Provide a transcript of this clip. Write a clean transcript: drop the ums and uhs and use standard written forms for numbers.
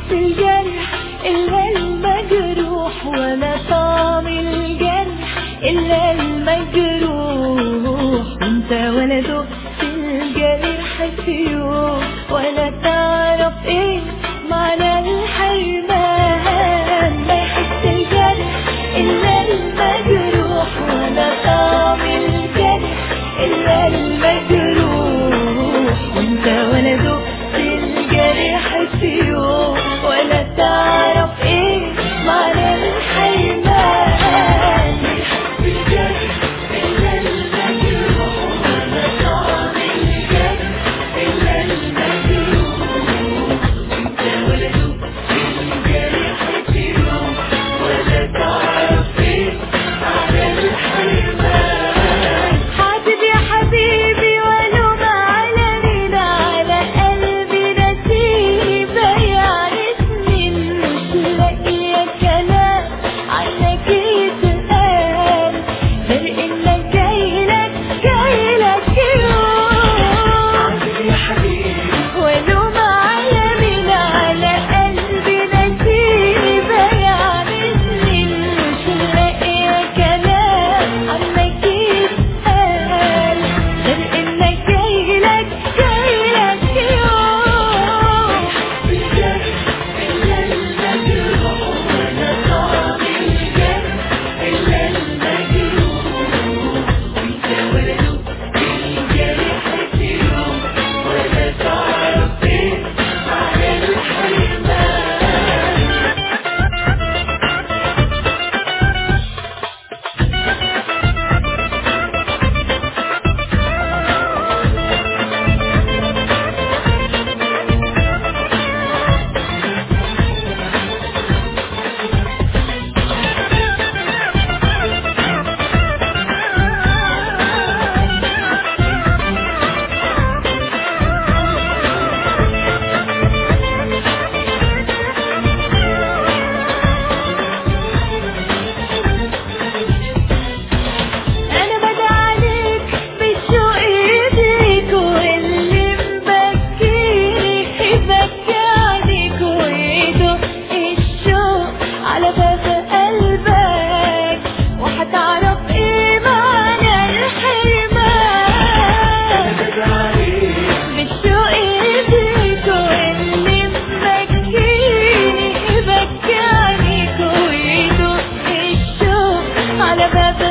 يحس الجرح إلا المجروح، ولا طعم الجرح إلا المجروح. وانت ولا دقت الجرح في يوم، ولا تعرف ايه معنى الحرمان. ما يحس الجرح إلا المجروح، ولا طعم الجرح إلا المجروح. وانت ولا دقت الجرح في يوم، ولا تعرف ايه معنى الحرمان. ما يحس الجرح إلا المجروح، ولا طعم الجرح إلا المجروح. وانت ولا دقت الجرح في يوم، ولا تعرف ايه معنى الحرمان. حاسب يا حبيبي ولو ما على مين، على قلبي نسيبة يعني سنين مش لاقية كلام عنك يتقال، غير انك جايلك يوم. حاسب يا حبيبي ولو ما على مين، على قلبي نسيبة يعني سنين مش لاقية كلام عنك يتقال، غير انك جايلك يوم. الجرح إلا المجروح، ولا طعم الجرح إلا المجروح. وانت ولا دقت الجرح في يوم، ولا تعرف ايه معنى الحرمان. أنا بدعي عليك بالشوق يديك، واللي مبكيني يبكي عليك، ويدق الشوق على باب قلبك، وهتعرف ايه معنى الحرمان. أنا بدعي عليك بالشوق يديك، واللي مبكيني يبكي عليك، ويدق الشوق على باب